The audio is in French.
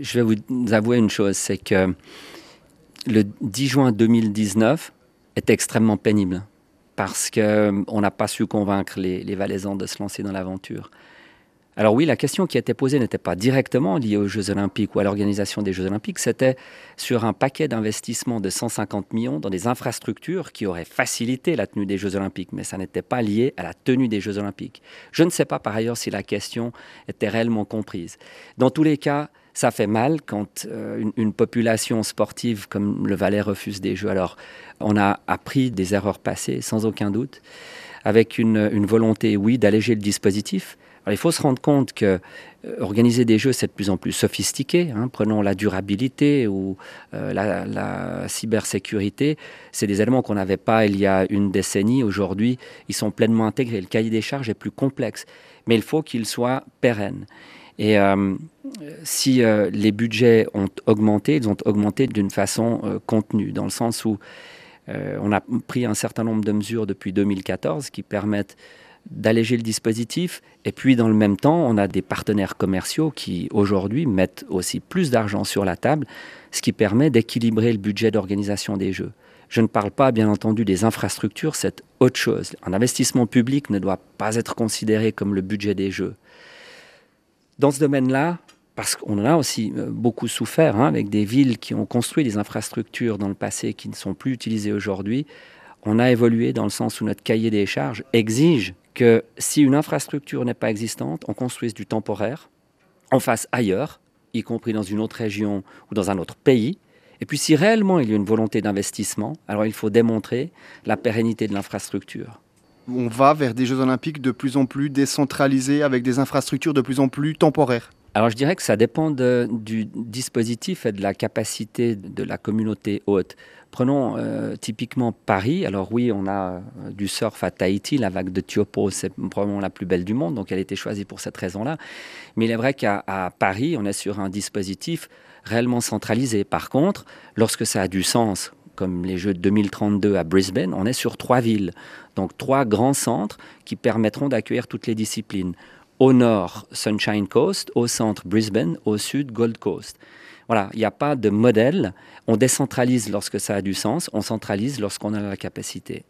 Je vais vous avouer une chose, c'est que le 10 juin 2019 est extrêmement pénible parce qu'on n'a pas su convaincre les Valaisans de se lancer dans l'aventure. Alors oui, la question qui a été posée n'était pas directement liée aux Jeux Olympiques ou à l'organisation des Jeux Olympiques, c'était sur un paquet d'investissements de 150 millions dans des infrastructures qui auraient facilité la tenue des Jeux Olympiques, mais ça n'était pas lié à la tenue des Jeux Olympiques. Je ne sais pas par ailleurs si la question était réellement comprise. Dans tous les cas, ça fait mal quand une population sportive comme le Valais refuse des Jeux. Alors, on a appris des erreurs passées, sans aucun doute, avec une volonté, oui, d'alléger le dispositif. Alors, il faut se rendre compte que organiser des jeux, c'est de plus en plus sophistiqué. Prenons la durabilité ou la cybersécurité. C'est des éléments qu'on n'avait pas il y a une décennie. Aujourd'hui, ils sont pleinement intégrés. Le cahier des charges est plus complexe, mais il faut qu'il soit pérenne. Et si les budgets ont augmenté, ils ont augmenté d'une façon contenue, dans le sens où on a pris un certain nombre de mesures depuis 2014 qui permettent d'alléger le dispositif. Et puis, dans le même temps, on a des partenaires commerciaux qui, aujourd'hui, mettent aussi plus d'argent sur la table, ce qui permet d'équilibrer le budget d'organisation des Jeux. Je ne parle pas, bien entendu, des infrastructures, c'est autre chose. Un investissement public ne doit pas être considéré comme le budget des Jeux. Dans ce domaine-là, parce qu'on en a aussi beaucoup souffert, avec des villes qui ont construit des infrastructures dans le passé qui ne sont plus utilisées aujourd'hui, on a évolué dans le sens où notre cahier des charges exige que si une infrastructure n'est pas existante, on construise du temporaire, on fasse ailleurs, y compris dans une autre région ou dans un autre pays. Et puis si réellement il y a une volonté d'investissement, alors il faut démontrer la pérennité de l'infrastructure. On va vers des Jeux Olympiques de plus en plus décentralisés, avec des infrastructures de plus en plus temporaires. Alors je dirais que ça dépend du dispositif et de la capacité de la communauté hôte. Prenons typiquement Paris. Alors oui, on a du surf à Tahiti, la vague de Tiopo, c'est probablement la plus belle du monde, donc elle a été choisie pour cette raison-là. Mais il est vrai qu'à Paris, on est sur un dispositif réellement centralisé. Par contre, lorsque ça a du sens, comme les Jeux de 2032 à Brisbane, on est sur 3 villes, donc 3 grands centres qui permettront d'accueillir toutes les disciplines. Au nord, Sunshine Coast, au centre, Brisbane, au sud, Gold Coast. Voilà, il n'y a pas de modèle. On décentralise lorsque ça a du sens, on centralise lorsqu'on a la capacité.